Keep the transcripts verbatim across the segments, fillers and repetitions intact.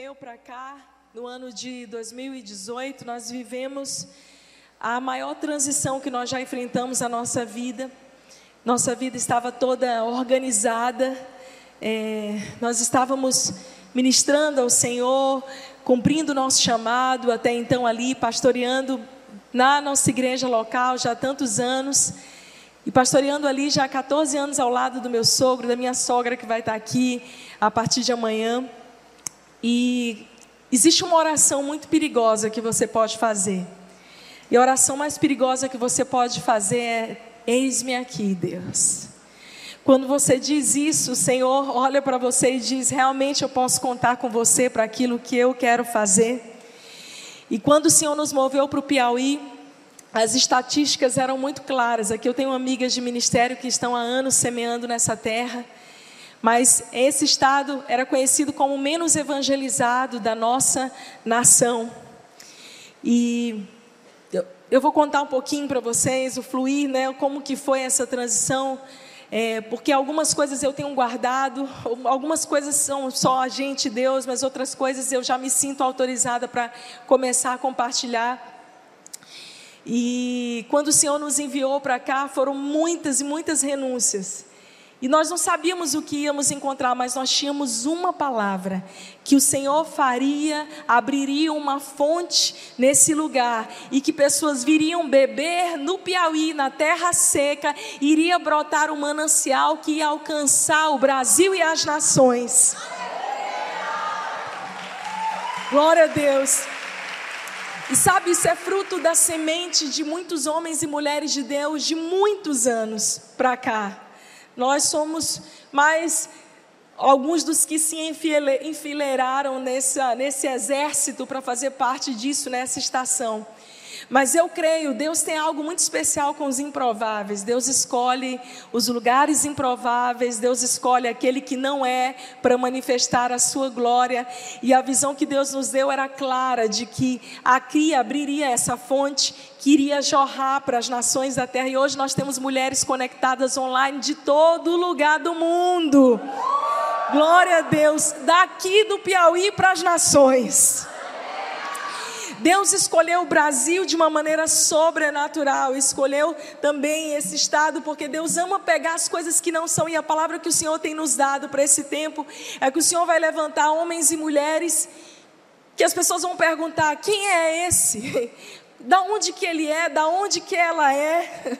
moveu para cá, no ano de dois mil e dezoito, nós vivemos a maior transição que nós já enfrentamos na nossa vida. Nossa vida estava toda organizada, é, nós estávamos ministrando ao Senhor, cumprindo o nosso chamado, até então ali, pastoreando na nossa igreja local já há tantos anos, e pastoreando ali já há quatorze anos ao lado do meu sogro, da minha sogra que vai estar aqui a partir de amanhã. E existe uma oração muito perigosa que você pode fazer. E a oração mais perigosa que você pode fazer é: eis-me aqui, Deus. Quando você diz isso, o Senhor olha para você e diz: realmente eu posso contar com você para aquilo que eu quero fazer. E quando o Senhor nos moveu para o Piauí, as estatísticas eram muito claras. Aqui eu tenho amigas de ministério que estão há anos semeando nessa terra. Mas esse estado era conhecido como o menos evangelizado da nossa nação. E eu, eu vou contar um pouquinho para vocês o fluir, né, como que foi essa transição. É, porque algumas coisas eu tenho guardado, algumas coisas são só a gente e Deus, mas outras coisas eu já me sinto autorizada para começar a compartilhar. E quando o Senhor nos enviou para cá, foram muitas e muitas renúncias. E nós não sabíamos o que íamos encontrar, mas nós tínhamos uma palavra: que o Senhor faria, abriria uma fonte nesse lugar, e que pessoas viriam beber no Piauí, na terra seca, iria brotar um manancial que ia alcançar o Brasil e as nações. Glória a Deus. E sabe, isso é fruto da semente de muitos homens e mulheres de Deus, de muitos anos para cá. Nós somos mais alguns dos que se enfileiraram nessa, nesse exército para fazer parte disso nessa estação. Mas eu creio, Deus tem algo muito especial com os improváveis. Deus escolhe os lugares improváveis, Deus escolhe aquele que não é, para manifestar a sua glória. E a visão que Deus nos deu era clara, de que aqui abriria essa fonte que iria jorrar para as nações da terra. E hoje nós temos mulheres conectadas online de todo lugar do mundo. Glória a Deus, daqui do Piauí para as nações. Deus escolheu o Brasil de uma maneira sobrenatural, escolheu também esse estado, porque Deus ama pegar as coisas que não são, e a palavra que o Senhor tem nos dado para esse tempo, é que o Senhor vai levantar homens e mulheres, que as pessoas vão perguntar: quem é esse? Da onde que ele é? Da onde que ela é?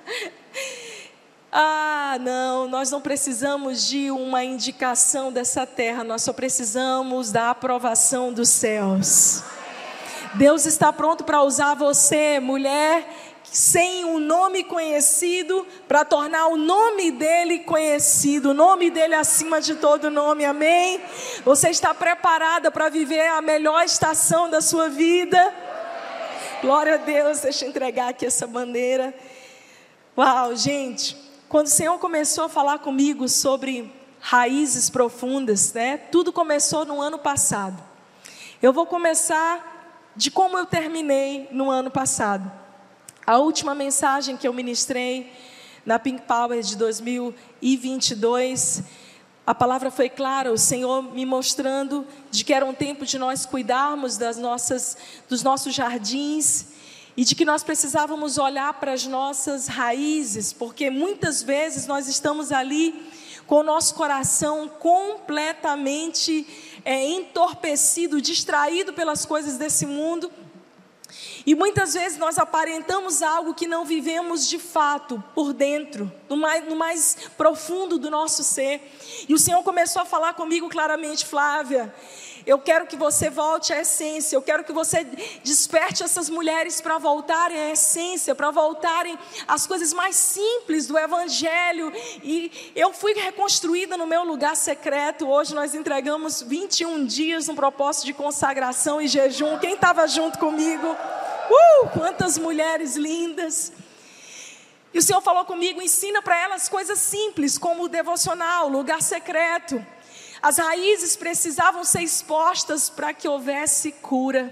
Ah, não, nós não precisamos de uma indicação dessa terra, nós só precisamos da aprovação dos céus. Deus está pronto para usar você, mulher, sem um nome conhecido, para tornar o nome dele conhecido, o nome dele acima de todo nome, amém? Você está preparada para viver a melhor estação da sua vida? Glória a Deus. Deixa eu entregar aqui essa bandeira. Uau, gente, quando o Senhor começou a falar comigo sobre raízes profundas, né? Tudo começou no ano passado. Eu vou começar de como eu terminei no ano passado. A última mensagem que eu ministrei na Pink Power de dois mil e vinte e dois, a palavra foi clara, o Senhor me mostrando de que era um tempo de nós cuidarmos das nossas, dos nossos jardins, e de que nós precisávamos olhar para as nossas raízes, porque muitas vezes nós estamos ali com o nosso coração completamente é, entorpecido, distraído pelas coisas desse mundo. E muitas vezes nós aparentamos algo que não vivemos de fato, por dentro, no mais, no mais profundo do nosso ser. E o Senhor começou a falar comigo claramente: Flávia, eu quero que você volte à essência, eu quero que você desperte essas mulheres para voltarem à essência, para voltarem às coisas mais simples do Evangelho. E eu fui reconstruída no meu lugar secreto. Hoje nós entregamos vinte e um dias no propósito de consagração e jejum. Quem estava junto comigo? Uh, quantas mulheres lindas! E o Senhor falou comigo: ensina para elas coisas simples, como o devocional, lugar secreto. As raízes precisavam ser expostas para que houvesse cura.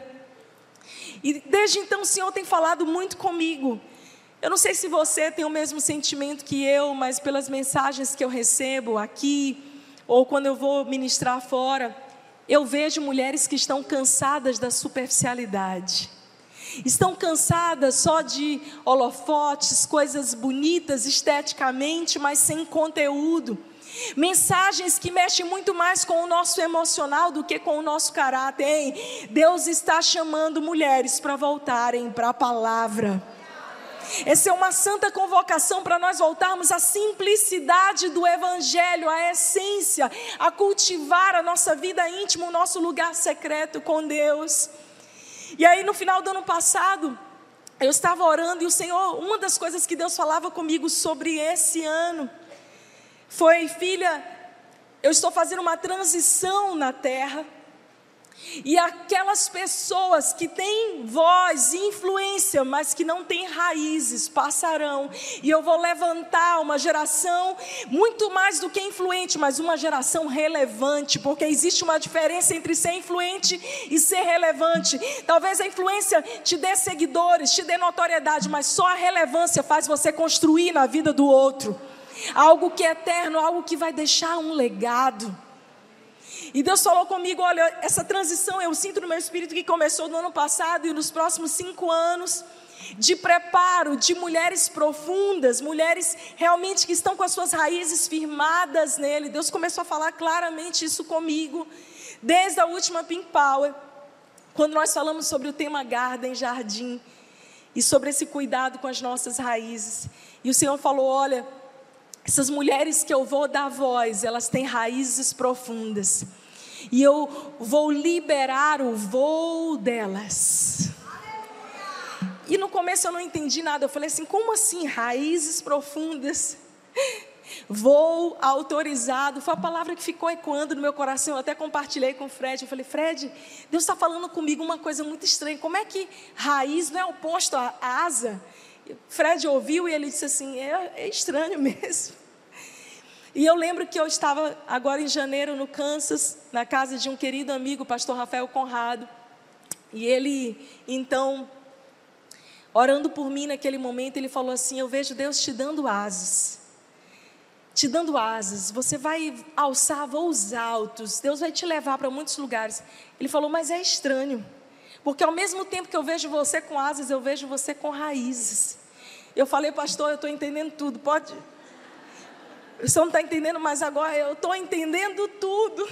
E desde então o Senhor tem falado muito comigo. Eu não sei se você tem o mesmo sentimento que eu, mas pelas mensagens que eu recebo aqui, ou quando eu vou ministrar fora, eu vejo mulheres que estão cansadas da superficialidade. Estão cansadas só de holofotes, coisas bonitas esteticamente, mas sem conteúdo. Mensagens que mexem muito mais com o nosso emocional do que com o nosso caráter. Ei, Deus está chamando mulheres para voltarem para a palavra. Essa é uma santa convocação para nós voltarmos à simplicidade do Evangelho, à essência, a cultivar a nossa vida íntima, o nosso lugar secreto com Deus. E aí no final do ano passado, eu estava orando e o Senhor, uma das coisas que Deus falava comigo sobre esse ano, foi: filha, eu estou fazendo uma transição na terra, e aquelas pessoas que têm voz e influência, mas que não têm raízes, passarão, e eu vou levantar uma geração muito mais do que influente, mas uma geração relevante, porque existe uma diferença entre ser influente e ser relevante. Talvez a influência te dê seguidores, te dê notoriedade, mas só a relevância faz você construir na vida do outro algo que é eterno, algo que vai deixar um legado. E Deus falou comigo: olha, essa transição eu sinto no meu espírito que começou no ano passado e nos próximos cinco anos, de preparo de mulheres profundas, mulheres realmente que estão com as suas raízes firmadas nele. Deus começou a falar claramente isso comigo, desde a última Pink Power, quando nós falamos sobre o tema Garden, Jardim, e sobre esse cuidado com as nossas raízes. E o Senhor falou: olha, essas mulheres que eu vou dar voz, elas têm raízes profundas, e eu vou liberar o voo delas. E no começo eu não entendi nada. Eu falei assim: como assim raízes profundas? Voo autorizado. Foi a palavra que ficou ecoando no meu coração. Eu até compartilhei com o Fred. Eu falei: Fred, Deus está falando comigo uma coisa muito estranha. Como é que raiz não é oposto a asa? Fred ouviu e ele disse assim: é, é estranho mesmo. E eu lembro que eu estava agora em janeiro no Kansas, na casa de um querido amigo, o pastor Rafael Conrado. E ele, então, orando por mim naquele momento, ele falou assim: eu vejo Deus te dando asas. Te dando asas. Você vai alçar voos altos. Deus vai te levar para muitos lugares. Ele falou: mas é estranho, porque ao mesmo tempo que eu vejo você com asas, eu vejo você com raízes. Eu falei: pastor, eu estou entendendo tudo. Pode... O senhor não está entendendo, mas agora eu estou entendendo tudo.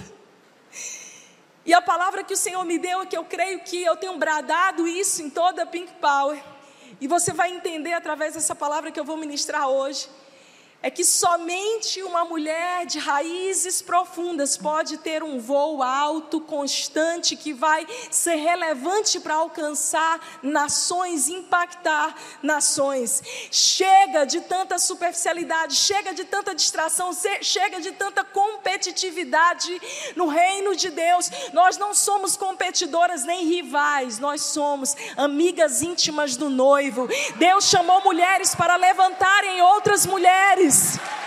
E a palavra que o Senhor me deu é que eu creio que eu tenho bradado isso em toda a Pink Power. E você vai entender através dessa palavra que eu vou ministrar hoje. É que somente uma mulher de raízes profundas pode ter um voo alto, constante, que vai ser relevante para alcançar nações, impactar nações. Chega de tanta superficialidade, chega de tanta distração, chega de tanta competitividade no reino de Deus. Nós não somos competidoras nem rivais, nós somos amigas íntimas do noivo. Deus chamou mulheres para levantarem outras mulheres.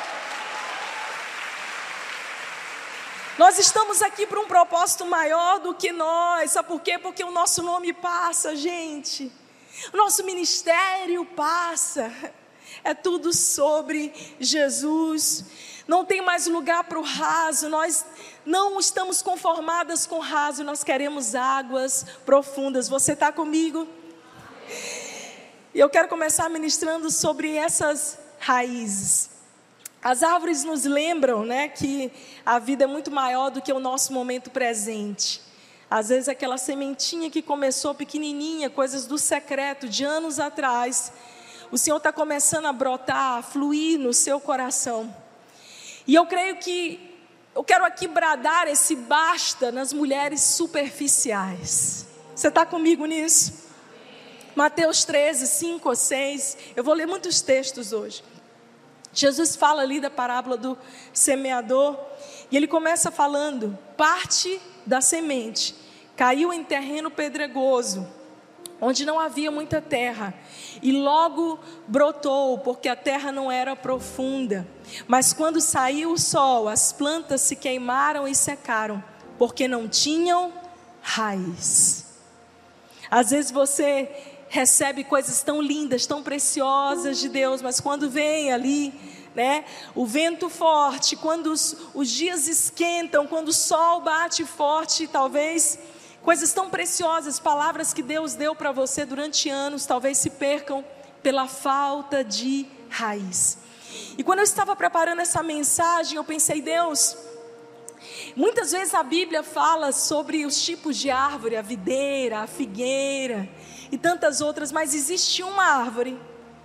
Nós estamos aqui para um propósito maior do que nós. Sabe por quê? Porque o nosso nome passa, gente. O nosso ministério passa. É tudo sobre Jesus. Não tem mais lugar para o raso. Nós não estamos conformadas com o raso. Nós queremos águas profundas. Você está comigo? E eu quero começar ministrando sobre essas raízes. As árvores nos lembram, né, que a vida é muito maior do que o nosso momento presente. Às vezes aquela sementinha que começou pequenininha, coisas do secreto de anos atrás, o Senhor está começando a brotar, a fluir no seu coração. E eu creio que, eu quero aqui bradar esse basta nas mulheres superficiais. Você está comigo nisso? Mateus treze, cinco ou seis, eu vou ler muitos textos hoje. Jesus fala ali da parábola do semeador, e ele começa falando: parte da semente caiu em terreno pedregoso, onde não havia muita terra, e logo brotou, porque a terra não era profunda. Mas quando saiu o sol, as plantas se queimaram e secaram, porque não tinham raiz. Às vezes você recebe coisas tão lindas, tão preciosas de Deus, mas quando vem ali, né? O vento forte, quando os, os dias esquentam, quando o sol bate forte, talvez coisas tão preciosas, palavras que Deus deu para você durante anos, talvez se percam pela falta de raiz. E quando eu estava preparando essa mensagem, eu pensei, Deus, muitas vezes a Bíblia fala sobre os tipos de árvore, a videira, a figueira e tantas outras, mas existe uma árvore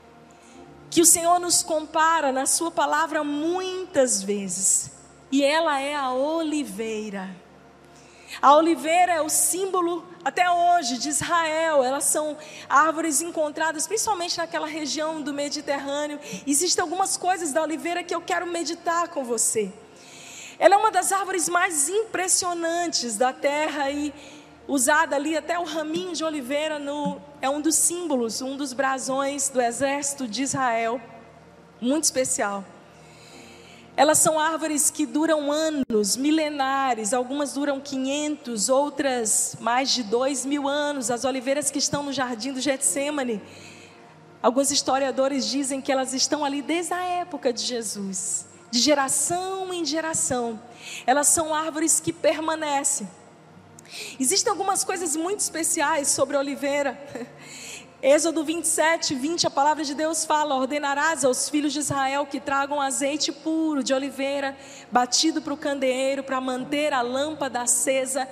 que o Senhor nos compara na sua palavra muitas vezes, e ela é a oliveira. A oliveira é o símbolo até hoje de Israel. Elas são árvores encontradas principalmente naquela região do Mediterrâneo. Existem algumas coisas da oliveira que eu quero meditar com você. Ela é uma das árvores mais impressionantes da terra e usada ali, até o raminho de oliveira no, é um dos símbolos, um dos brasões do exército de Israel, muito especial. Elas são árvores que duram anos, milenares, algumas duram quinhentos, outras mais de dois mil anos. As oliveiras que estão no jardim do Getsêmani, alguns historiadores dizem que elas estão ali desde a época de Jesus, de geração em geração. Elas são árvores que permanecem. Existem algumas coisas muito especiais sobre a oliveira. Êxodo vinte e sete, vinte, a palavra de Deus fala: ordenarás aos filhos de Israel que tragam azeite puro de oliveira, batido para o candeeiro, para manter a lâmpada acesa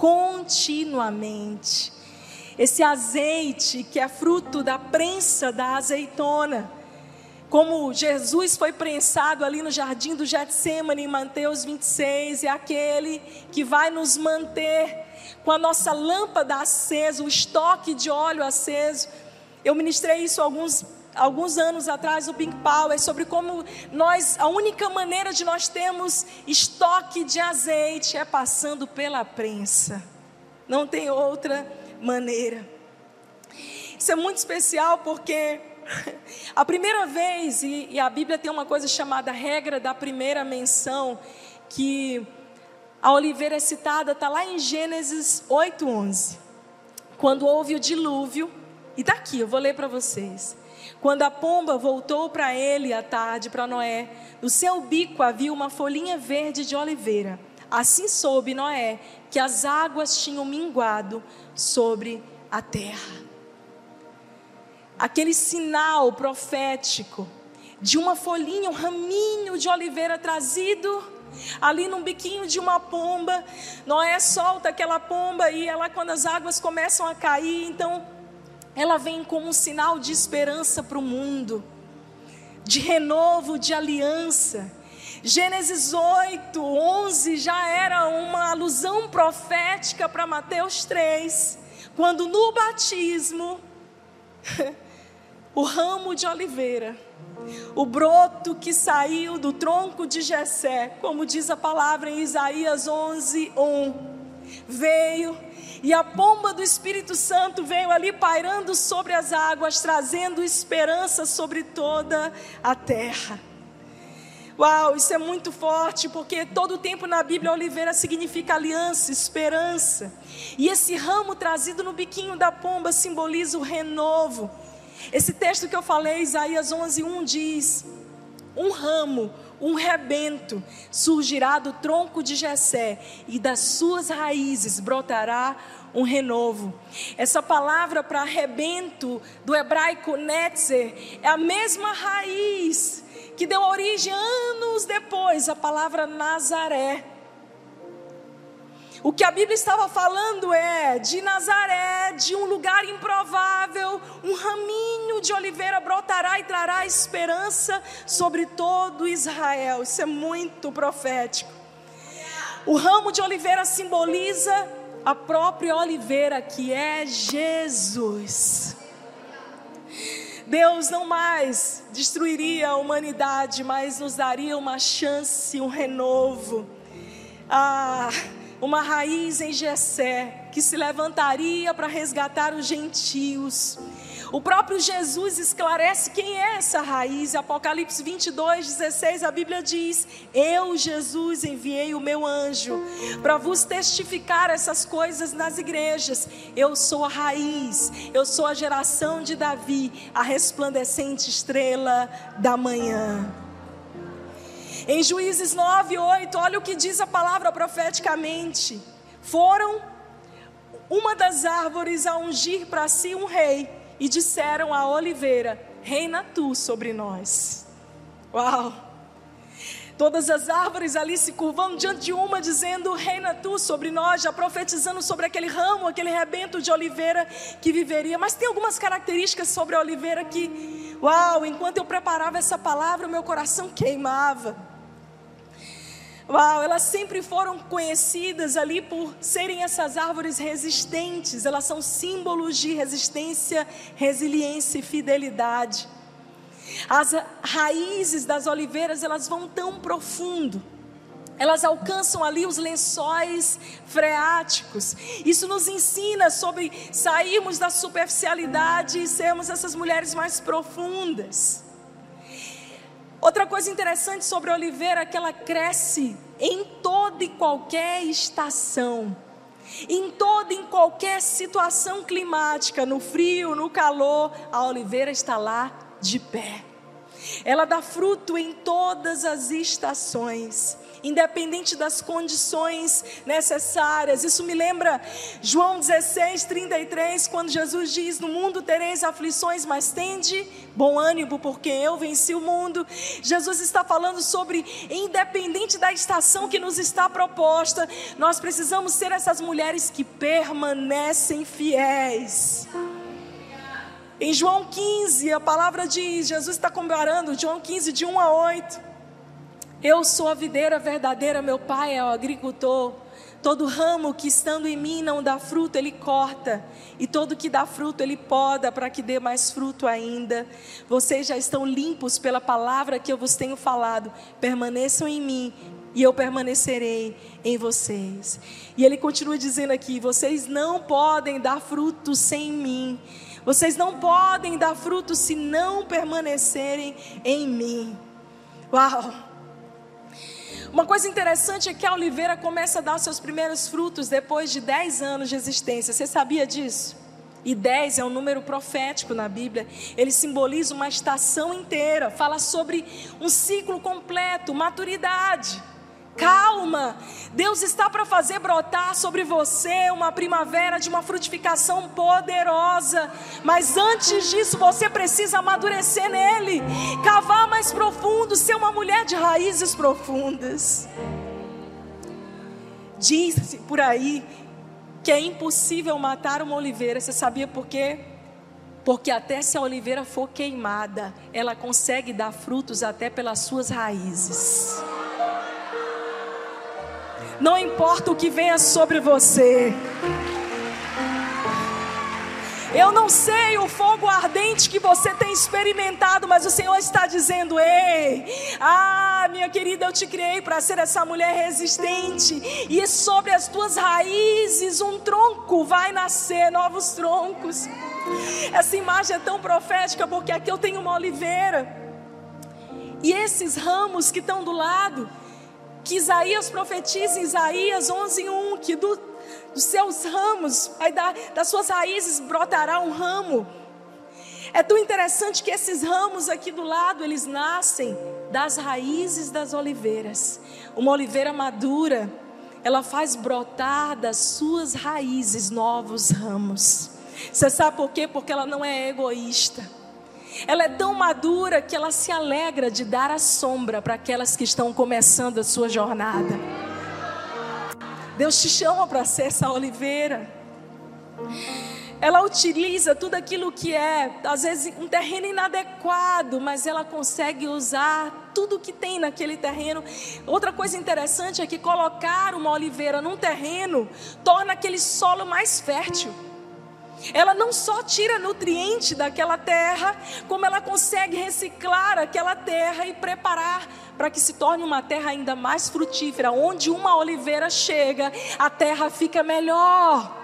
continuamente. Esse azeite que é fruto da prensa da azeitona, como Jesus foi prensado ali no jardim do Getsêmani em Mateus vinte e seis, é aquele que vai nos manter com a nossa lâmpada acesa, o estoque de óleo aceso. Eu ministrei isso alguns, alguns anos atrás no Pink Power, sobre como nós, a única maneira de nós termos estoque de azeite é passando pela prensa. Não tem outra maneira. Isso é muito especial porque a primeira vez, e, e a Bíblia tem uma coisa chamada regra da primeira menção, que a oliveira é citada, está lá em Gênesis oito, onze. Quando houve o dilúvio, e está aqui, eu vou ler para vocês. Quando a pomba voltou para ele à tarde, para Noé, no seu bico havia uma folhinha verde de oliveira. Assim soube Noé que as águas tinham minguado sobre a terra. Aquele sinal profético de uma folhinha, um raminho de oliveira trazido ali num biquinho de uma pomba. Noé solta aquela pomba e ela, quando as águas começam a cair, então ela vem como um sinal de esperança para o mundo, de renovo, de aliança. Gênesis oito, onze já era uma alusão profética para Mateus três, quando no batismo o ramo de oliveira, o broto que saiu do tronco de Jessé, como diz a palavra em Isaías onze, um, veio, e a pomba do Espírito Santo veio ali pairando sobre as águas, trazendo esperança sobre toda a terra. Uau, isso é muito forte, porque todo o tempo na Bíblia a oliveira significa aliança, esperança. E esse ramo trazido no biquinho da pomba simboliza o renovo. Esse texto que eu falei, Isaías onze, um, diz: um ramo, um rebento surgirá do tronco de Jessé, e das suas raízes brotará um renovo. Essa palavra para rebento do hebraico netzer é a mesma raiz que deu origem anos depois à palavra Nazaré. O que a Bíblia estava falando é de Nazaré, de um lugar improvável, um raminho de oliveira brotará e trará esperança sobre todo Israel. Isso é muito profético. O ramo de oliveira simboliza a própria oliveira, que é Jesus. Deus não mais destruiria a humanidade, mas nos daria uma chance, um renovo. Ah, uma raiz em Jessé, que se levantaria para resgatar os gentios. O próprio Jesus esclarece quem é essa raiz. Apocalipse vinte e dois, dezesseis, a Bíblia diz: eu, Jesus, enviei o meu anjo para vos testificar essas coisas nas igrejas. Eu sou a raiz, eu sou a geração de Davi, a resplandecente estrela da manhã. Em Juízes nove, oito, olha o que diz a palavra profeticamente. Foram uma das árvores a ungir para si um rei, e disseram à oliveira: reina tu sobre nós. Uau! Todas as árvores ali se curvando diante de uma, dizendo: reina tu sobre nós, já profetizando sobre aquele ramo, aquele rebento de oliveira que viveria. Mas tem algumas características sobre a oliveira que, uau, enquanto eu preparava essa palavra, o meu coração queimava. Uau, elas sempre foram conhecidas ali por serem essas árvores resistentes. Elas são símbolos de resistência, resiliência e fidelidade. As raízes das oliveiras, elas vão tão profundo. Elas alcançam ali os lençóis freáticos. Isso nos ensina sobre sairmos da superficialidade e sermos essas mulheres mais profundas. Outra coisa interessante sobre a oliveira é que ela cresce em toda e qualquer estação, em toda e em qualquer situação climática, no frio, no calor, a oliveira está lá de pé. Ela dá fruto em todas as estações, independente das condições necessárias. Isso me lembra João dezesseis, trinta e três, quando Jesus diz: no mundo tereis aflições, mas tende bom ânimo, porque eu venci o mundo. Jesus está falando sobre, independente da estação que nos está proposta, nós precisamos ser essas mulheres que permanecem fiéis. Em João quinze, a palavra diz, Jesus está comparando, João quinze, de um a oito: eu sou a videira verdadeira, meu pai é o agricultor. Todo ramo que estando em mim não dá fruto, ele corta, e todo que dá fruto, ele poda, para que dê mais fruto ainda. Vocês já estão limpos pela palavra que eu vos tenho falado. Permaneçam em mim, e eu permanecerei em vocês. E ele continua dizendo aqui: vocês não podem dar fruto sem mim. Vocês não podem dar fruto se não permanecerem em mim. Uau! Uma coisa interessante é que a oliveira começa a dar seus primeiros frutos depois de dez anos de existência. Você sabia disso? E dez é um número profético na Bíblia. Ele simboliza uma estação inteira. Fala sobre um ciclo completo, maturidade. Calma, Deus está para fazer brotar sobre você uma primavera de uma frutificação poderosa. Mas antes disso você precisa amadurecer nele, cavar mais profundo, ser uma mulher de raízes profundas. Diz-se por aí que é impossível matar uma oliveira. Você sabia por quê? Porque até se a oliveira for queimada, ela consegue dar frutos até pelas suas raízes. Não importa o que venha sobre você. Eu não sei o fogo ardente que você tem experimentado, mas o Senhor está dizendo: ei, ah, minha querida, eu te criei para ser essa mulher resistente, e sobre as tuas raízes um tronco vai nascer, novos troncos. Essa imagem é tão profética, porque aqui eu tenho uma oliveira, e esses ramos que estão do lado, que Isaías profetiza em Isaías onze, um, que do, dos seus ramos, vai dar, das suas raízes brotará um ramo. É tão interessante que esses ramos aqui do lado, eles nascem das raízes das oliveiras. Uma oliveira madura, ela faz brotar das suas raízes novos ramos. Você sabe por quê? Porque ela não é egoísta. Ela é tão madura que ela se alegra de dar a sombra para aquelas que estão começando a sua jornada. Deus te chama para ser essa oliveira. Ela utiliza tudo aquilo que é, às vezes, um terreno inadequado, mas ela consegue usar tudo que tem naquele terreno. Outra coisa interessante é que colocar uma oliveira num terreno torna aquele solo mais fértil. Ela não só tira nutriente daquela terra, como ela consegue reciclar aquela terra e preparar para que se torne uma terra ainda mais frutífera. Onde uma oliveira chega, a terra fica melhor.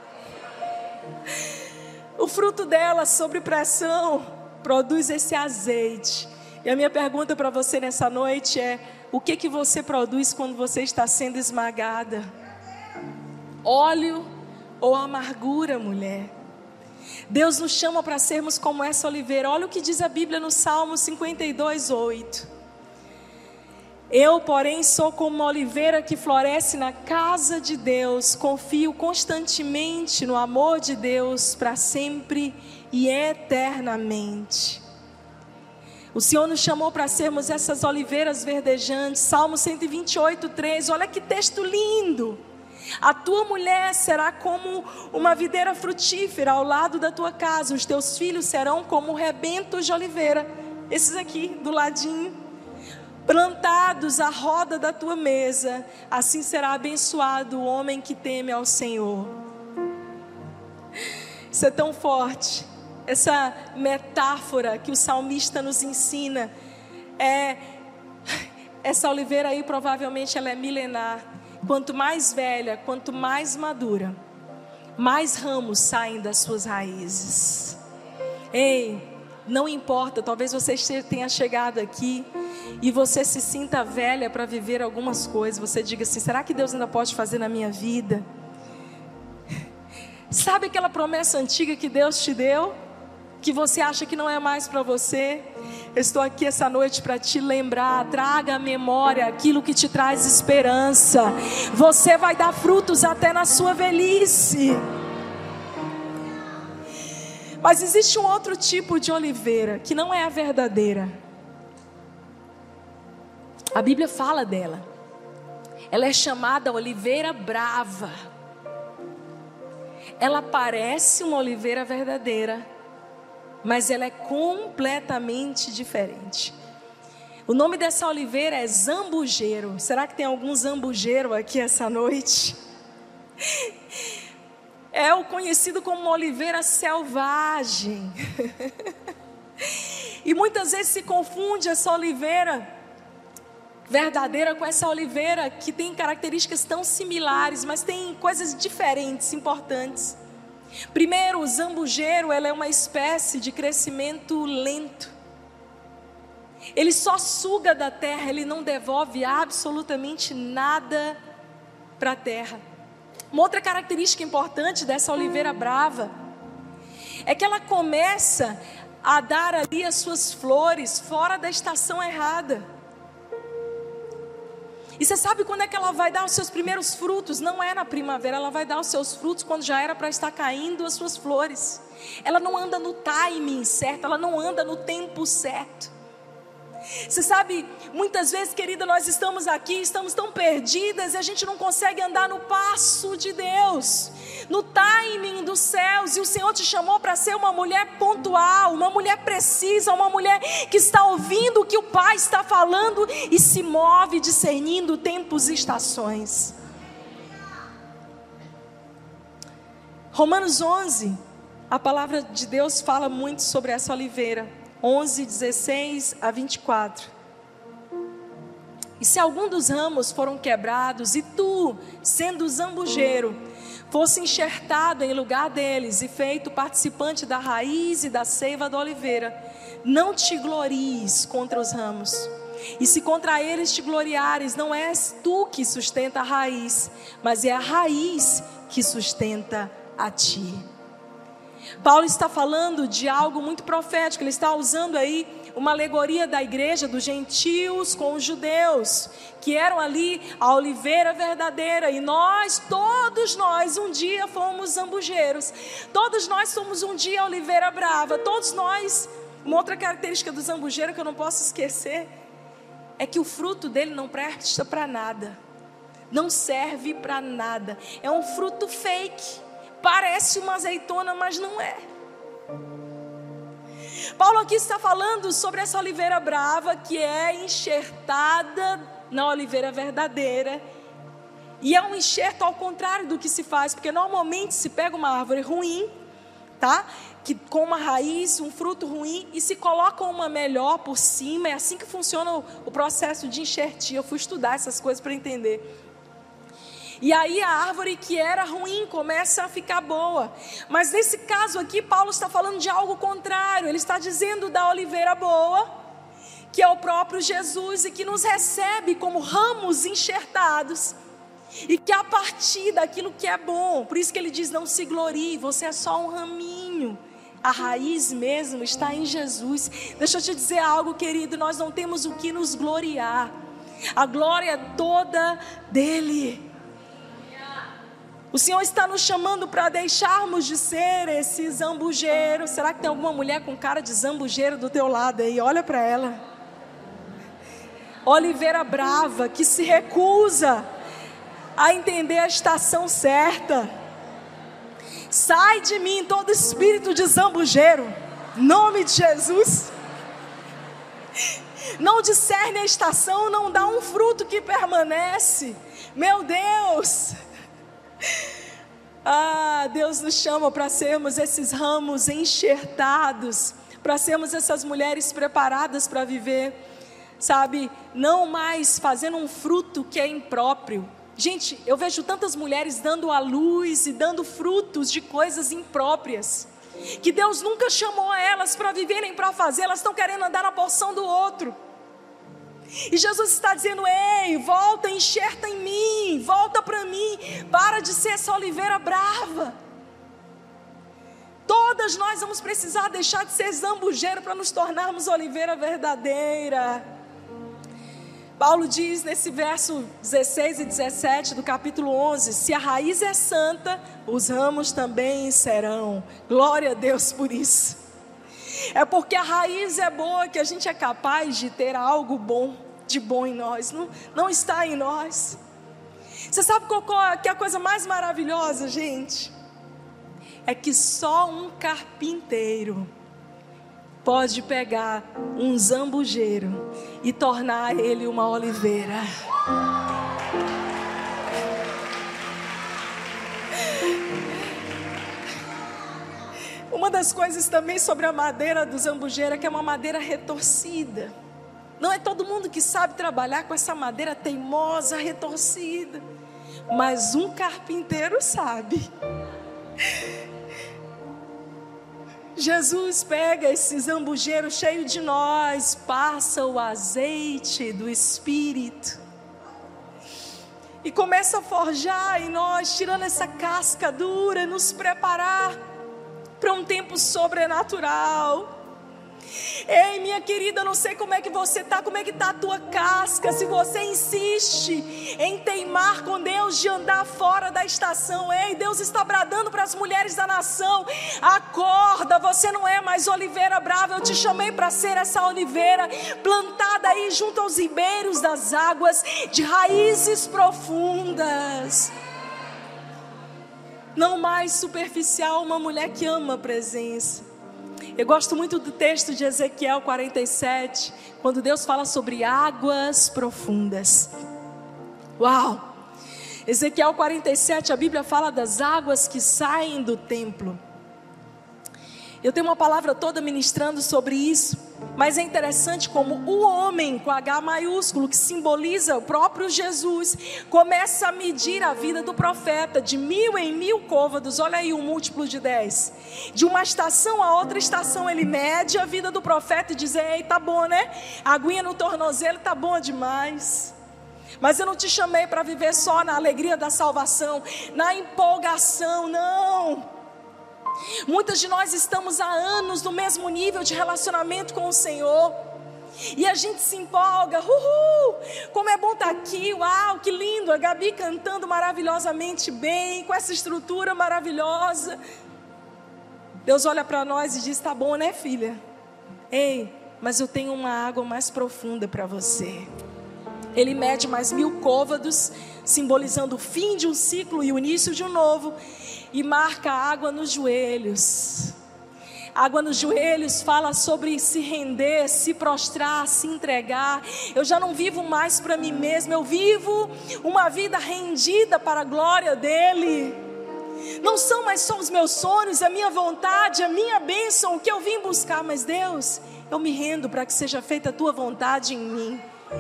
O fruto dela, sob pressão, produz esse azeite. E a minha pergunta para você nessa noite é: o que que você produz quando você está sendo esmagada? Óleo ou amargura, mulher? Deus nos chama para sermos como essa oliveira. Olha o que diz a Bíblia no Salmo cinquenta e dois, oito. Eu, porém, sou como uma oliveira que floresce na casa de Deus. Confio constantemente no amor de Deus para sempre e eternamente. O Senhor nos chamou para sermos essas oliveiras verdejantes. Salmo cento e vinte e oito, três. Olha que texto lindo. A tua mulher será como uma videira frutífera ao lado da tua casa. Os teus filhos serão como rebentos de oliveira. Esses aqui, do ladinho. Plantados à roda da tua mesa. Assim será abençoado o homem que teme ao Senhor. Isso é tão forte. Essa metáfora que o salmista nos ensina. É, essa oliveira aí provavelmente ela é milenar. Quanto mais velha, quanto mais madura, mais ramos saem das suas raízes. Ei, não importa, talvez você tenha chegado aqui e você se sinta velha para viver algumas coisas. Você diga assim, será que Deus ainda pode fazer na minha vida? Sabe aquela promessa antiga que Deus te deu? Que você acha que não é mais para você? Eu estou aqui essa noite para te lembrar. Traga à memória aquilo que te traz esperança. Você vai dar frutos até na sua velhice. Mas existe um outro tipo de oliveira que não é a verdadeira. A Bíblia fala dela. Ela é chamada oliveira brava. Ela parece uma oliveira verdadeira, mas ela é completamente diferente. O nome dessa oliveira é zambujeiro. Será que tem algum zambujeiro aqui essa noite? É o conhecido como uma oliveira selvagem. E muitas vezes se confunde essa oliveira verdadeira com essa oliveira que tem características tão similares, mas tem coisas diferentes, importantes. Primeiro, o zambujeiro, ela é uma espécie de crescimento lento. Ele só suga da terra, ele não devolve absolutamente nada para a terra. Uma outra característica importante dessa oliveira brava é que ela começa a dar ali as suas flores fora da estação errada. E você sabe quando é que ela vai dar os seus primeiros frutos? Não é na primavera, ela vai dar os seus frutos quando já era para estar caindo as suas flores. Ela não anda no timing certo, ela não anda no tempo certo. Você sabe, muitas vezes, querida, nós estamos aqui, estamos tão perdidas e a gente não consegue andar no passo de Deus, no timing dos céus. E o Senhor te chamou para ser uma mulher pontual, uma mulher precisa, uma mulher que está ouvindo o que o Pai está falando e se move discernindo tempos e estações. Romanos onze, a palavra de Deus fala muito sobre essa oliveira. onze, dezesseis a vinte e quatro. E se algum dos ramos foram quebrados, e tu, sendo zambujeiro, fosse enxertado em lugar deles e feito participante da raiz e da seiva da oliveira, não te glories contra os ramos. E se contra eles te gloriares, não és tu que sustenta a raiz, mas é a raiz que sustenta a ti. Paulo está falando de algo muito profético. Ele está usando aí uma alegoria da igreja dos gentios com os judeus, que eram ali a oliveira verdadeira. E nós, todos nós, um dia fomos zambujeiros. Todos nós somos um dia a oliveira brava. Todos nós, uma outra característica do zambujeiro que eu não posso esquecer, é que o fruto dele não presta para nada. Não serve para nada. É um fruto fake. Parece uma azeitona, mas não é. Paulo aqui está falando sobre essa oliveira brava que é enxertada na oliveira verdadeira. E é um enxerto ao contrário do que se faz, porque normalmente se pega uma árvore ruim, tá? Que com uma raiz, um fruto ruim, e se coloca uma melhor por cima. É assim que funciona o, o processo de enxertia. Eu fui estudar essas coisas para entender. E aí a árvore que era ruim começa a ficar boa. Mas nesse caso aqui, Paulo está falando de algo contrário. Ele está dizendo da oliveira boa, que é o próprio Jesus, e que nos recebe como ramos enxertados, e que a partir daquilo que é bom, por isso que ele diz, não se glorie, você é só um raminho. A raiz mesmo está em Jesus. Deixa eu te dizer algo, querido, nós não temos o que nos gloriar. A glória é toda dele. O Senhor está nos chamando para deixarmos de ser esse zambujeiro. Será que tem alguma mulher com cara de zambujeiro do teu lado aí? Olha para ela. Oliveira brava, que se recusa a entender a estação certa. Sai de mim todo espírito de zambujeiro, em nome de Jesus. Não discerne a estação, não dá um fruto que permanece. Meu Deus. Ah, Deus nos chama para sermos esses ramos enxertados, para sermos essas mulheres preparadas para viver, sabe, não mais fazendo um fruto que é impróprio. Gente, eu vejo tantas mulheres dando à luz e dando frutos de coisas impróprias, que Deus nunca chamou elas para viverem, para fazer. Elas estão querendo andar na porção do outro. E Jesus está dizendo: ei, volta, enxerta em mim, volta para mim, para de ser essa oliveira brava. Todas nós vamos precisar deixar de ser zambujeiro para nos tornarmos oliveira verdadeira. Paulo diz nesse verso dezesseis e dezessete do capítulo onze: se a raiz é santa, os ramos também serão. Glória a Deus por isso. É porque a raiz é boa que a gente é capaz de ter algo bom, de bom em nós. Não, não está em nós. Você sabe qual que é a coisa mais maravilhosa, gente? É que só um carpinteiro pode pegar um zambujeiro e tornar ele uma oliveira. Uma das coisas também sobre a madeira do zambujeiro é que é uma madeira retorcida. Não é todo mundo que sabe trabalhar com essa madeira teimosa, retorcida. Mas um carpinteiro sabe. Jesus pega esse zambujeiro cheio de nós, passa o azeite do Espírito e começa a forjar em nós, tirando essa casca dura, nos preparar para um tempo sobrenatural. Ei, minha querida, não sei como é que você está, como é que está a tua casca. Se você insiste em teimar com Deus, de andar fora da estação, ei, Deus está bradando para as mulheres da nação: acorda, você não é mais oliveira brava. Eu te chamei para ser essa oliveira plantada aí junto aos ribeiros das águas, de raízes profundas. Não mais superficial, uma mulher que ama a presença. Eu gosto muito do texto de Ezequiel quarenta e sete, quando Deus fala sobre águas profundas. Uau! Ezequiel quarenta e sete, a Bíblia fala das águas que saem do templo. Eu tenho uma palavra toda ministrando sobre isso, mas é interessante como o homem com H maiúsculo, que simboliza o próprio Jesus, começa a medir a vida do profeta de mil em mil côvados. Olha aí o múltiplo de dez. De uma estação a outra estação ele mede a vida do profeta e diz: ei, tá bom, né? A aguinha no tornozelo tá bom demais. Mas eu não te chamei para viver só na alegria da salvação, na empolgação, não. Muitas de nós estamos há anos no mesmo nível de relacionamento com o Senhor, e a gente se empolga: uhul, como é bom estar aqui, uau, que lindo, a Gabi cantando maravilhosamente bem, com essa estrutura maravilhosa. Deus olha para nós e diz: tá bom, né, filha? Ei, mas eu tenho uma água mais profunda para você. Ele mede mais mil côvados, simbolizando o fim de um ciclo e o início de um novo, e marca a água nos joelhos. Água nos joelhos fala sobre se render, se prostrar, se entregar. Eu já não vivo mais para mim mesmo, eu vivo uma vida rendida para a glória dele. Não são mais só os meus sonhos, a minha vontade, a minha bênção, o que eu vim buscar, mas Deus, eu me rendo para que seja feita a tua vontade em mim.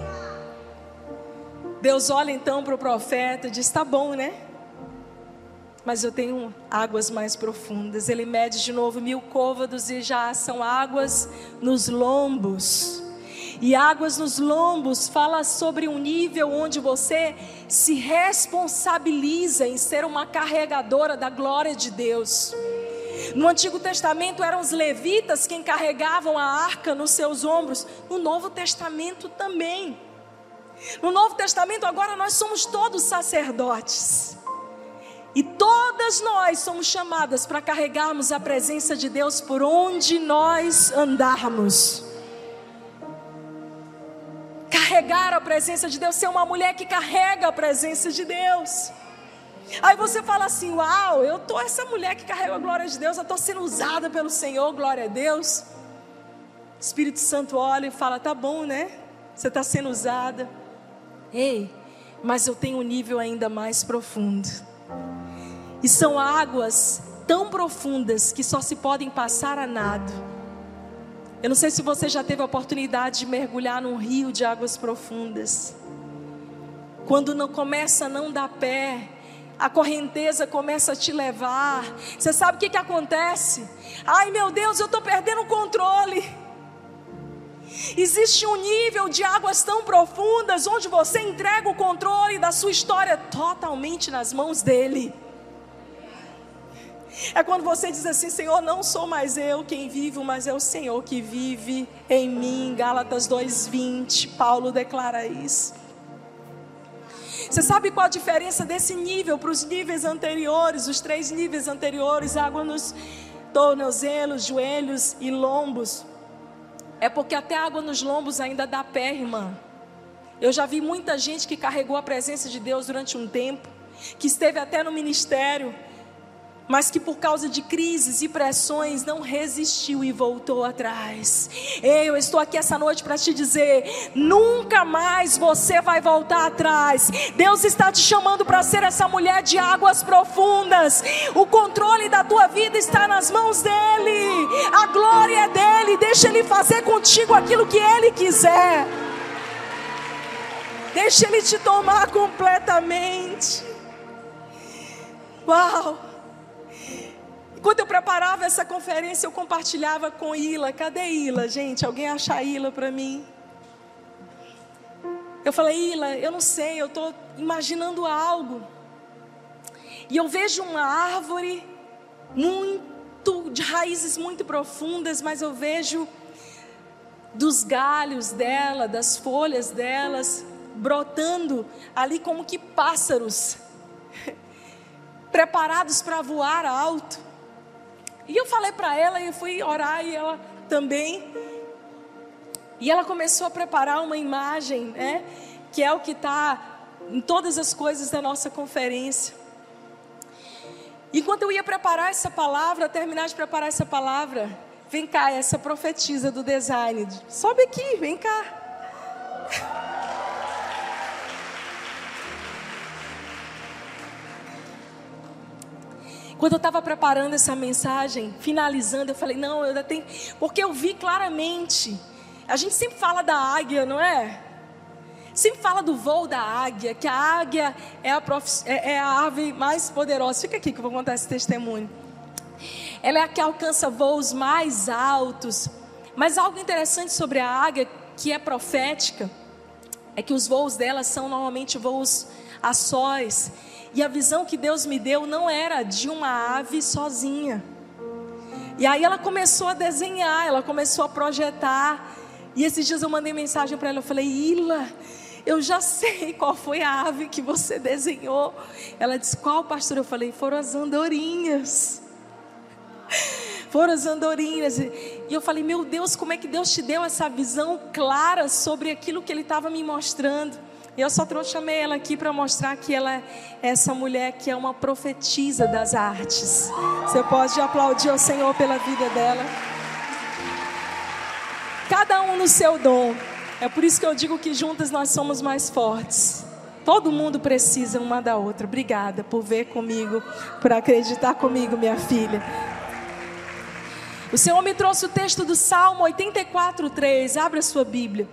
Deus olha então para o profeta e diz: tá bom, né? Mas eu tenho águas mais profundas. Ele mede de novo mil côvados e já são águas nos lombos. E águas nos lombos fala sobre um nível onde você se responsabiliza em ser uma carregadora da glória de Deus. No Antigo Testamento eram os levitas quem carregavam a arca nos seus ombros. No Novo Testamento também. No Novo Testamento agora nós somos todos sacerdotes. E todas nós somos chamadas para carregarmos a presença de Deus por onde nós andarmos. Carregar a presença de Deus, ser uma mulher que carrega a presença de Deus. Aí você fala assim: uau, eu tô essa mulher que carrega a glória de Deus, eu estou sendo usada pelo Senhor, glória a Deus. O Espírito Santo olha e fala: tá bom, né? Você está sendo usada. Ei, mas eu tenho um nível ainda mais profundo. E são águas tão profundas que só se podem passar a nado. Eu não sei se você já teve a oportunidade de mergulhar num rio de águas profundas. Quando não começa a não dar pé, a correnteza começa a te levar. Você sabe o que que acontece? Ai meu Deus, eu estou perdendo o controle. Existe um nível de águas tão profundas onde você entrega o controle da sua história totalmente nas mãos dele. É quando você diz assim: Senhor, não sou mais eu quem vivo, mas é o Senhor que vive em mim. Gálatas dois, vinte, Paulo declara isso. Você sabe qual a diferença desse nível para os níveis anteriores? Os três níveis anteriores: água nos tornozelos, joelhos e lombos. É porque até água nos lombos ainda dá pé, irmã. Eu já vi muita gente que carregou a presença de Deus durante um tempo, que esteve até no ministério, mas que por causa de crises e pressões não resistiu e voltou atrás. Ei, eu estou aqui essa noite para te dizer: nunca mais você vai voltar atrás. Deus está te chamando para ser essa mulher de águas profundas. O controle da tua vida está nas mãos dele. A glória é dele. Deixa ele fazer contigo aquilo que ele quiser. Deixa ele te tomar completamente. Uau! Quando eu preparava essa conferência, eu compartilhava com Ila. Cadê Ila, gente? Alguém acha Ila para mim? Eu falei: Ila, eu não sei, eu estou imaginando algo. E eu vejo uma árvore muito, de raízes muito profundas, mas eu vejo dos galhos dela, das folhas delas, brotando ali como que pássaros, preparados para voar alto. E eu falei para ela, e eu fui orar, e ela também. E ela começou a preparar uma imagem, né? Que é o que está em todas as coisas da nossa conferência. Enquanto eu ia preparar essa palavra, terminar de preparar essa palavra, vem cá, essa profetisa do design. Sobe aqui, vem cá. Quando eu estava preparando essa mensagem, finalizando, eu falei: não, eu ainda tenho... Porque eu vi claramente. A gente sempre fala da águia, não é? Sempre fala do voo da águia, que a águia é a, prof... é a ave mais poderosa. Fica aqui que eu vou contar esse testemunho. Ela é a que alcança voos mais altos. Mas algo interessante sobre a águia, que é profética, é que os voos dela são normalmente voos a sós. E a visão que Deus me deu não era de uma ave sozinha. E aí ela começou a desenhar, ela começou a projetar. E esses dias eu mandei mensagem para ela, eu falei: Ila, eu já sei qual foi a ave que você desenhou. Ela disse: qual, pastor? Eu falei: foram as andorinhas. Foram as andorinhas. E eu falei: meu Deus, como é que Deus te deu essa visão clara sobre aquilo que Ele estava me mostrando? E eu só trouxe, chamei ela aqui para mostrar que ela é essa mulher que é uma profetisa das artes. Você pode aplaudir ao Senhor pela vida dela. Cada um no seu dom. É por isso que eu digo que juntas nós somos mais fortes. Todo mundo precisa uma da outra. Obrigada por ver comigo, por acreditar comigo, minha filha. O Senhor me trouxe o texto do Salmo oitenta e quatro, três. Abra a sua Bíblia.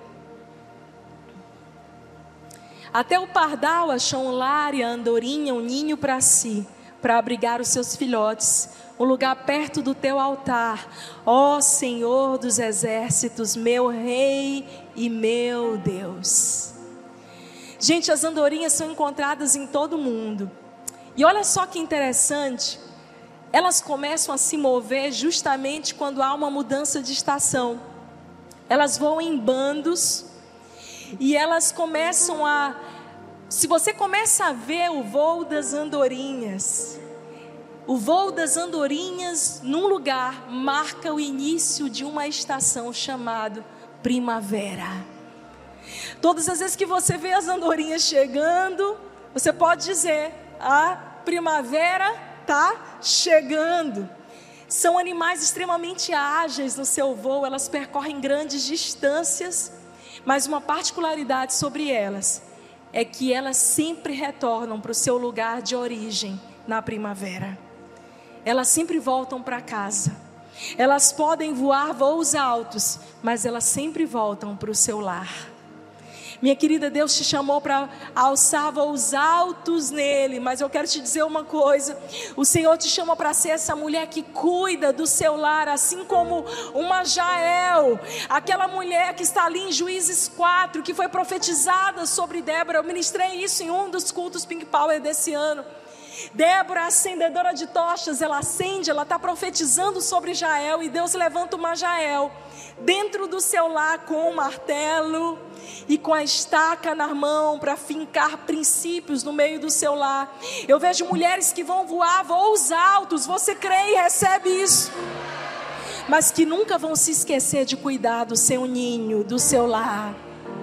Até o pardal achou um lar e a andorinha um ninho para si, para abrigar os seus filhotes, um lugar perto do teu altar, ó Senhor dos exércitos, meu Rei e meu Deus. Gente, as andorinhas são encontradas em todo o mundo. E olha só que interessante, elas começam a se mover justamente quando há uma mudança de estação. Elas voam em bandos. e elas começam a... Se você começa a ver o voo das andorinhas, o voo das andorinhas num lugar marca o início de uma estação chamada primavera. Todas as vezes que você vê as andorinhas chegando, você pode dizer: a primavera está chegando. São animais extremamente ágeis no seu voo, elas percorrem grandes distâncias, mas uma particularidade sobre elas é que elas sempre retornam para o seu lugar de origem na primavera. Elas sempre voltam para casa. Elas podem voar voos altos, mas elas sempre voltam para o seu lar. Minha querida, Deus te chamou para alçar voos altos nele, mas eu quero te dizer uma coisa: o Senhor te chama para ser essa mulher que cuida do seu lar, assim como uma Jael, aquela mulher que está ali em Juízes quatro, que foi profetizada sobre Débora. Eu ministrei isso em um dos cultos Pink Power desse ano. Débora, acendedora de tochas, ela acende, ela está profetizando sobre Jael, e Deus levanta uma Jael dentro do seu lar com o martelo e com a estaca na mão para fincar princípios no meio do seu lar. Eu vejo mulheres que vão voar voos altos, você crê e recebe isso, mas que nunca vão se esquecer de cuidar do seu ninho, do seu lar.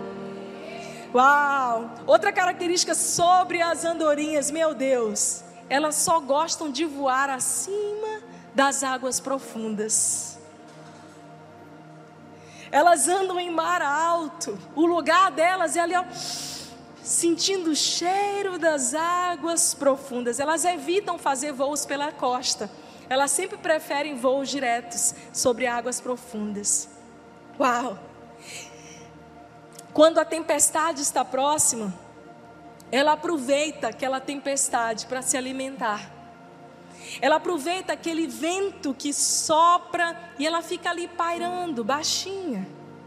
Uau! Outra característica sobre as andorinhas, meu Deus, elas só gostam de voar acima das águas profundas. Elas andam em mar alto. O lugar delas é ali, ó, sentindo o cheiro das águas profundas. Elas evitam fazer voos pela costa. Elas sempre preferem voos diretos sobre águas profundas. Uau! Quando a tempestade está próxima, ela aproveita aquela tempestade para se alimentar. Ela aproveita aquele vento que sopra e ela fica ali pairando, baixinha.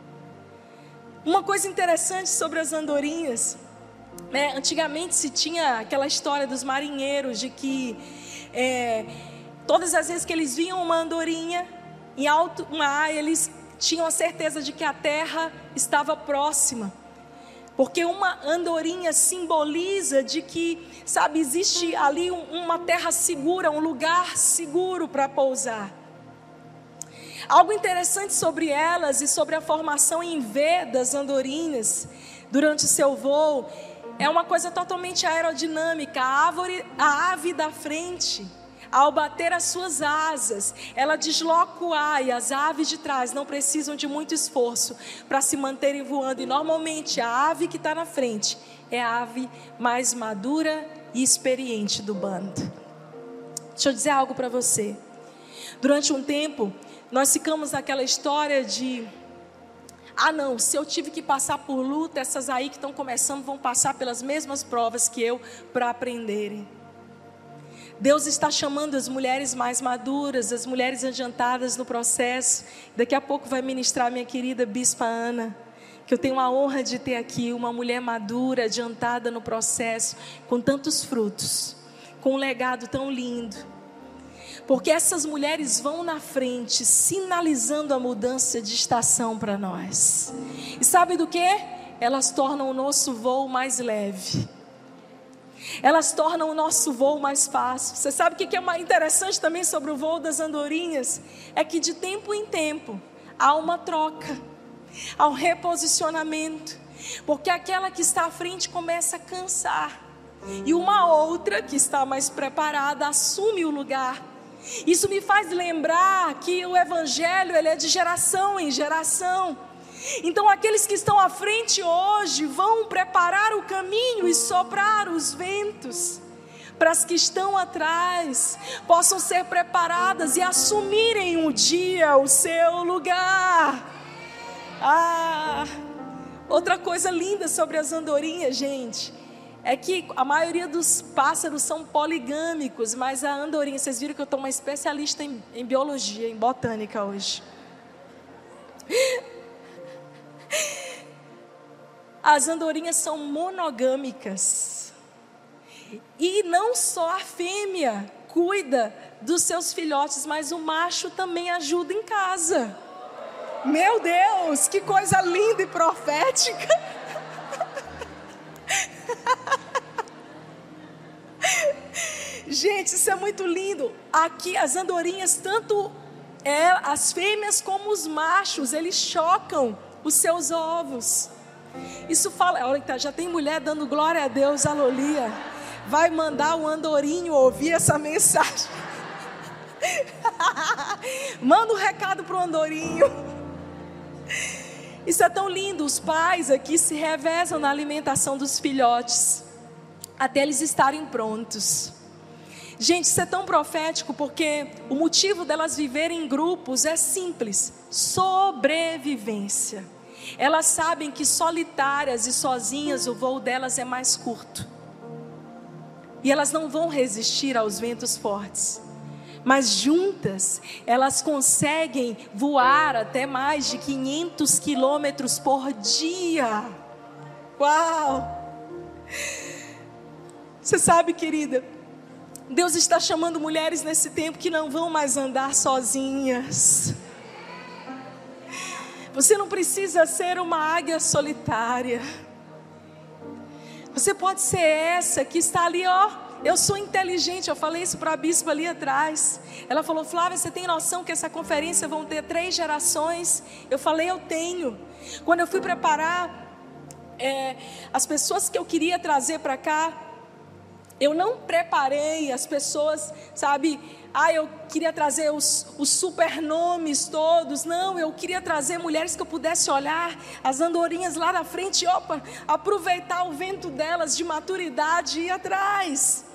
Uma coisa interessante sobre as andorinhas, né? Antigamente se tinha aquela história dos marinheiros de que é, todas as vezes que eles viam uma andorinha em alto mar, eles tinham a certeza de que a terra estava próxima. Porque uma andorinha simboliza de que, sabe, existe ali uma terra segura, um lugar seguro para pousar. Algo interessante sobre elas e sobre a formação em V das andorinhas durante o seu voo é uma coisa totalmente aerodinâmica. A árvore, a ave da frente, ao bater as suas asas, ela desloca o ar, e as aves de trás não precisam de muito esforço para se manterem voando. E normalmente a ave que está na frente é a ave mais madura e experiente do bando. Deixa eu dizer algo para você. Durante um tempo, nós ficamos naquela história de: ah não, se eu tive que passar por luta, essas aí que estão começando vão passar pelas mesmas provas que eu para aprenderem. Deus está chamando as mulheres mais maduras, as mulheres adiantadas no processo. Daqui a pouco vai ministrar minha querida Bispa Ana, que eu tenho a honra de ter aqui, uma mulher madura, adiantada no processo, com tantos frutos, com um legado tão lindo. Porque essas mulheres vão na frente, sinalizando a mudança de estação para nós. E sabe do que? Elas tornam o nosso voo mais leve. Elas tornam o nosso voo mais fácil. Você sabe o que é mais interessante também sobre o voo das andorinhas? É que de tempo em tempo há uma troca, há um reposicionamento. Porque aquela que está à frente começa a cansar, e uma outra que está mais preparada assume o lugar. Isso me faz lembrar que o evangelho, ele é de geração em geração. Então aqueles que estão à frente hoje vão preparar o caminho e soprar os ventos, para as que estão atrás possam ser preparadas e assumirem um dia o seu lugar. Ah, outra coisa linda sobre as andorinhas, gente, é que a maioria dos pássaros são poligâmicos, mas a andorinha, vocês viram que eu estou uma especialista em, em biologia, em botânica hoje. As andorinhas são monogâmicas. E não só a fêmea cuida dos seus filhotes, mas o macho também ajuda em casa. Meu Deus, que coisa linda e profética. Gente, isso é muito lindo. Aqui as andorinhas, tanto é, as fêmeas como os machos, eles chocam os seus ovos. Isso fala, olha, já tem mulher dando glória a Deus, aleluia. Vai mandar o andorinho ouvir essa mensagem. Manda um recado para o andorinho. Isso é tão lindo. Os pais aqui se revezam na alimentação dos filhotes, até eles estarem prontos. Gente, isso é tão profético, porque o motivo delas viverem em grupos é simples: sobrevivência. Elas sabem que solitárias e sozinhas o voo delas é mais curto, e elas não vão resistir aos ventos fortes. Mas juntas, elas conseguem voar até mais de quinhentos quilômetros por dia. Uau! Você sabe, querida, Deus está chamando mulheres nesse tempo que não vão mais andar sozinhas. Você não precisa ser uma águia solitária. Você pode ser essa que está ali, ó. Eu sou inteligente, eu falei isso para a bispa ali atrás. Ela falou: Flávia, você tem noção que essa conferência vão ter três gerações? Eu falei: eu tenho. Quando eu fui preparar é, as pessoas que eu queria trazer para cá, eu não preparei as pessoas, sabe? Ah, eu queria trazer os, os supernomes todos. Não, eu queria trazer mulheres que eu pudesse olhar as andorinhas lá na frente, opa, aproveitar o vento delas de maturidade e ir atrás.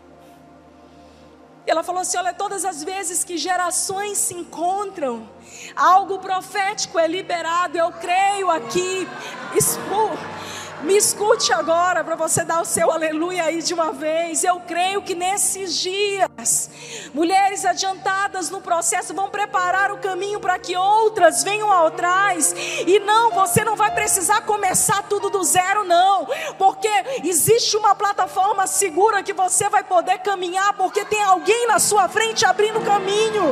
Ela falou assim: olha, todas as vezes que gerações se encontram, algo profético é liberado. Eu creio aqui. Me escute agora, para você dar o seu aleluia aí de uma vez. Eu creio que nesses dias, mulheres adiantadas no processo vão preparar o caminho para que outras venham atrás. E não, você não vai precisar começar tudo do zero, não, porque existe uma plataforma segura que você vai poder caminhar, porque tem alguém na sua frente abrindo o caminho.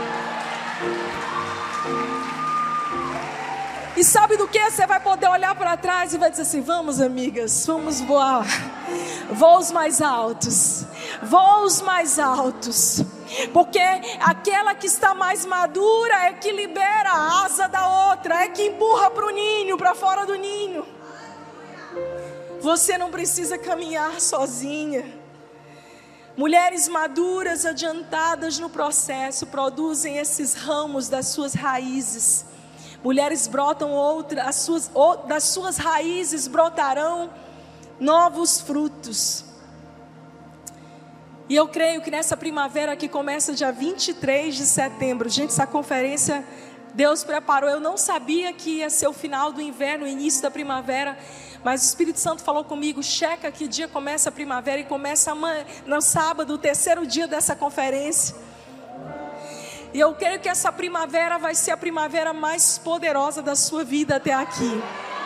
E sabe do que? Você vai poder olhar para trás e vai dizer assim: vamos, amigas, vamos voar. Voos mais altos. Voos mais altos. Porque aquela que está mais madura é que libera a asa da outra, é que empurra para o ninho, para fora do ninho. Você não precisa caminhar sozinha. Mulheres maduras, adiantadas no processo, produzem esses ramos das suas raízes. Mulheres brotam outras, as suas, das suas raízes brotarão novos frutos. E eu creio que nessa primavera que começa dia vinte e três de setembro, gente, essa conferência Deus preparou. Eu não sabia que ia ser o final do inverno, o início da primavera, mas o Espírito Santo falou comigo: checa que dia começa a primavera, e começa amanhã, no sábado, o terceiro dia dessa conferência. E eu creio que essa primavera vai ser a primavera mais poderosa da sua vida até aqui.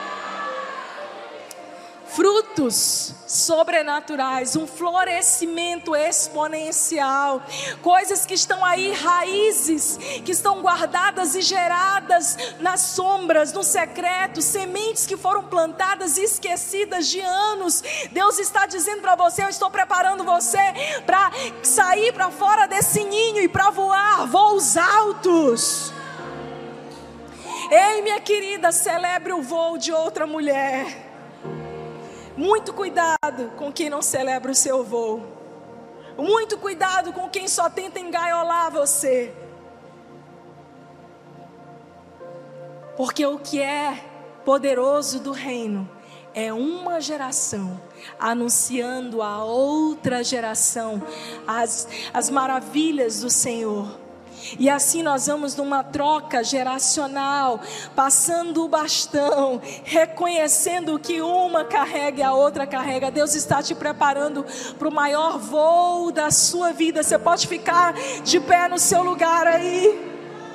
Frutos sobrenaturais, um florescimento exponencial, coisas que estão aí, raízes que estão guardadas e geradas nas sombras, no secreto, sementes que foram plantadas e esquecidas de anos. Deus está dizendo para você: eu estou preparando você para sair para fora desse ninho e para voar voos altos. Ei, minha querida, celebre o voo de outra mulher. Muito cuidado com quem não celebra o seu voo. Muito cuidado com quem só tenta engaiolar você. Porque o que é poderoso do reino é uma geração anunciando a outra geração as, as maravilhas do Senhor. E assim nós vamos numa troca geracional, passando o bastão, reconhecendo que uma carrega e a outra carrega. Deus está te preparando para o maior voo da sua vida. Você pode ficar de pé no seu lugar aí.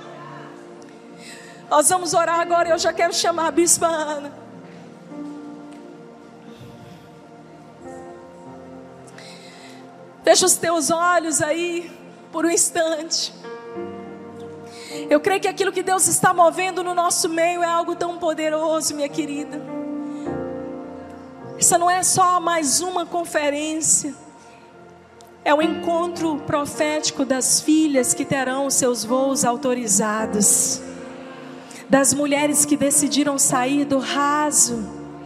Nós vamos orar agora. Eu já quero chamar a Bispa Ana. Fecha os teus olhos aí por um instante. Eu creio que aquilo que Deus está movendo no nosso meio é algo tão poderoso, minha querida. Essa não é só mais uma conferência. É o encontro profético das filhas que terão os seus voos autorizados, das mulheres que decidiram sair do raso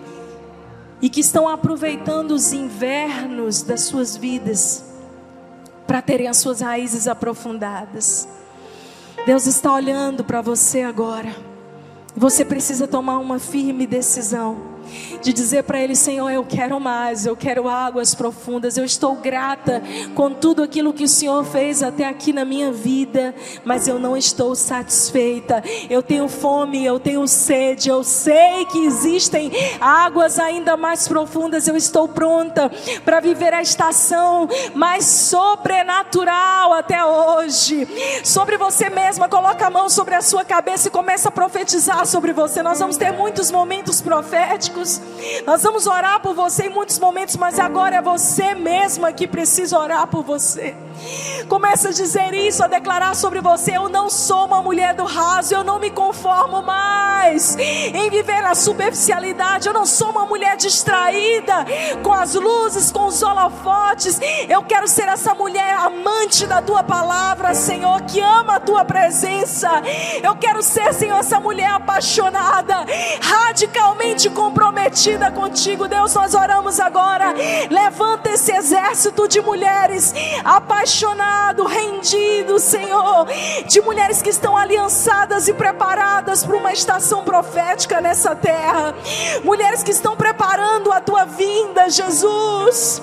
e que estão aproveitando os invernos das suas vidas para terem as suas raízes aprofundadas. Deus está olhando para você agora. Você precisa tomar uma firme decisão de dizer para Ele: Senhor, eu quero mais, eu quero águas profundas. Eu estou grata com tudo aquilo que o Senhor fez até aqui na minha vida, mas eu não estou satisfeita. Eu tenho fome, eu tenho sede, eu sei que existem águas ainda mais profundas. Eu estou pronta para viver a estação mais sobrenatural até hoje. Sobre você mesma, coloca a mão sobre a sua cabeça e começa a profetizar sobre você. Nós vamos ter muitos momentos proféticos, nós vamos orar por você em muitos momentos, mas agora é você mesma que precisa orar por você. Começa a dizer isso, a declarar sobre você: eu não sou uma mulher do raso, eu não me conformo mais em viver na superficialidade, eu não sou uma mulher distraída com as luzes, com os holofotes. Eu quero ser essa mulher amante da tua palavra, Senhor, que ama a tua presença. Eu quero ser, Senhor, essa mulher apaixonada, radicalmente comprometida contigo. Deus, nós oramos agora. Levanta esse exército de mulheres apaixonado, rendido, Senhor, de mulheres que estão aliançadas e preparadas para uma estação profética nessa terra, mulheres que estão preparando a tua vinda, Jesus.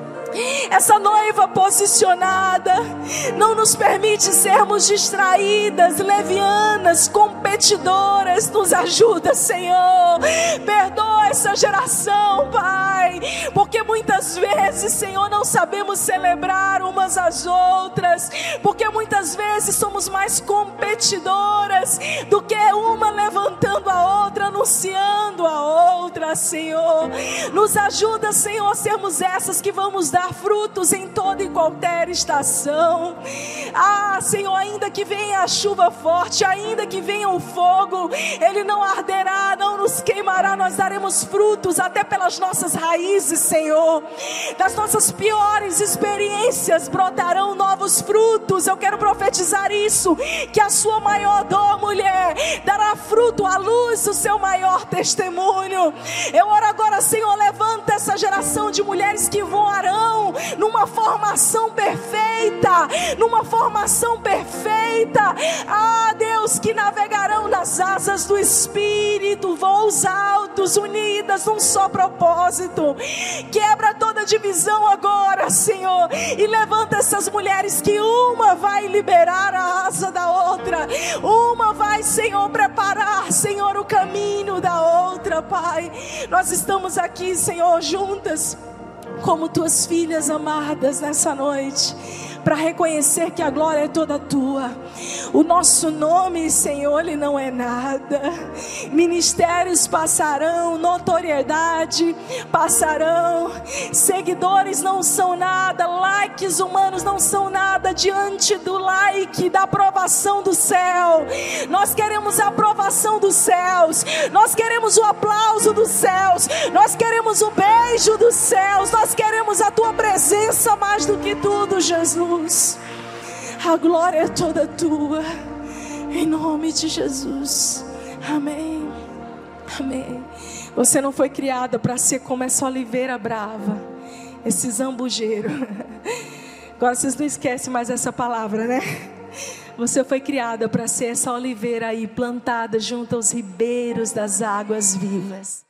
Essa noiva posicionada não nos permite sermos distraídas, levianas, competidoras. Nos ajuda, Senhor. Perdoa essa geração, Pai, porque muitas vezes, Senhor, não sabemos celebrar umas às outras, porque muitas vezes somos mais competidoras do que uma levantando a outra, anunciando a outra, Senhor. Nos ajuda, Senhor, a sermos essas que vamos dar frutos em toda e qualquer estação. Ah, Senhor, ainda que venha a chuva forte, ainda que venha o fogo, ele não arderá, não nos queimará. Nós daremos frutos até pelas nossas raízes, Senhor. Das nossas piores experiências brotarão novos frutos. Eu quero profetizar isso, que a sua maior dor, mulher, dará fruto à luz do seu maior testemunho. Eu oro agora, Senhor, levanta essa geração de mulheres que voarão numa formação perfeita, numa formação perfeita. Ah, Deus, que navegarão nas asas do Espírito, voos altos, unidas num só propósito. Quebra toda divisão agora, Senhor, e levanta essas mulheres que uma vai liberar a asa da outra, uma vai, Senhor, preparar, Senhor, o caminho da outra, Pai. Nós estamos aqui, Senhor, juntas como tuas filhas amadas nessa noite, para reconhecer que a glória é toda tua. O nosso nome, Senhor, ele não é nada. Ministérios passarão, notoriedade passarão, seguidores não são nada, likes humanos não são nada diante do like, da aprovação do céu. Nós queremos a aprovação dos céus, nós queremos o aplauso dos céus, nós queremos o beijo dos céus, nós queremos a tua presença mais do que tudo, Jesus. A glória é toda tua, em nome de Jesus. Amém, amém. Você não foi criada para ser como essa oliveira brava, esse zambujeiro. Agora vocês não esquecem mais essa palavra, né? Você foi criada para ser essa oliveira aí, plantada junto aos ribeiros das águas vivas.